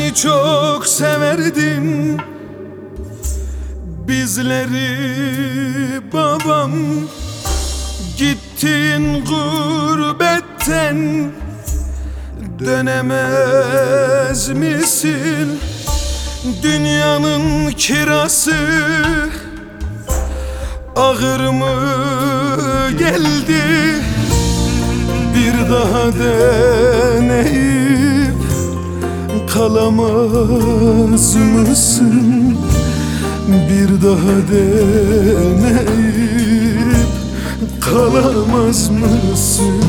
Seni çok severdim, bizleri babam. Gittin gurbetten, dönemez misin? Dünyanın kirası ağır mı geldi? Bir daha deneyip kalamaz mısın? Bir daha deneyip kalamaz mısın?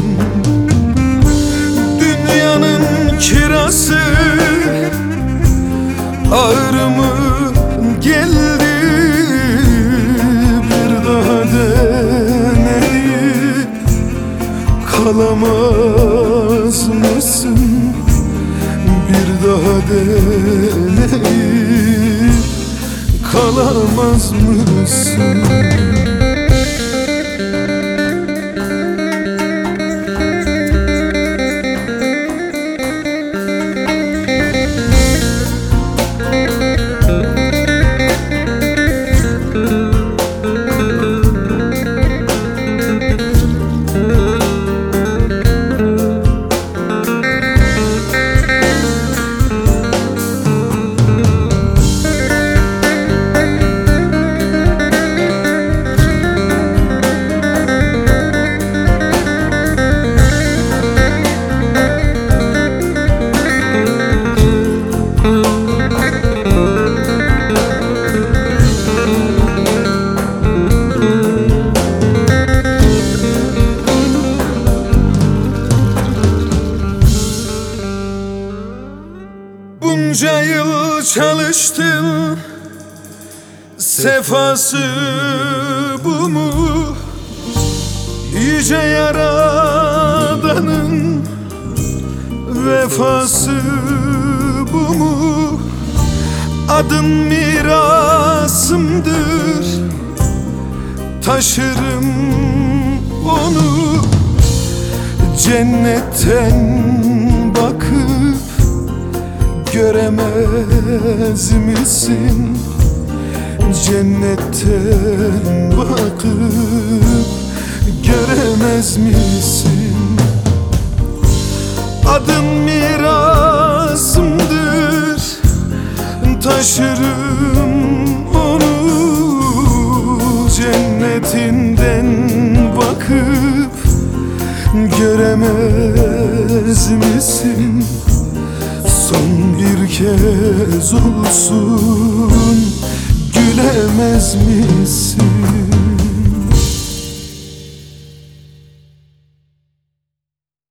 Dünyanın kirası ağır mı geldi? Bir daha deneyip kalamaz mısın? Bir daha deneyip kalamaz mısın? Bunca yıl çalıştım, sefası bu mu? Yüce Yaradan'ın vefası bu mu? Adın mirasımdır, taşırım onu. Cennetten bakıp göremez misin? Cennetten bakıp göremez misin? Adım mirasımdır, taşırım onu. Cennetinden bakıp göremez misin? Son bir kez olsun gülemez misin?